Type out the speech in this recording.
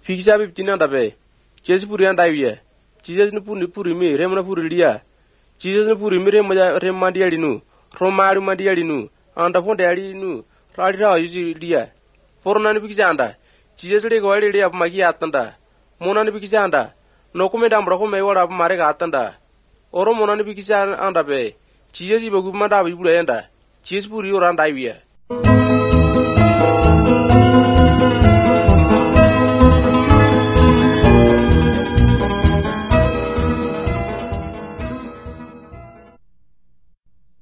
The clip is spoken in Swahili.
Fikisa biptina dabe. Jesus puri andaiye. Jesus ni puri mi remna puri lia. Jesus ni puri mi remmandia linu. Romari mandia linu. Anda ponde ali nu. Rali ra yuzi lia. Forna ni fikisa anda. Jesus le goali lia magi atanda. Mona ni fikisa anda. No come dambra come wala mare atanda. Oro mona ni fikisa anda be. Jesus ibagu manda bibula enda. Jesus puri ora andaiye.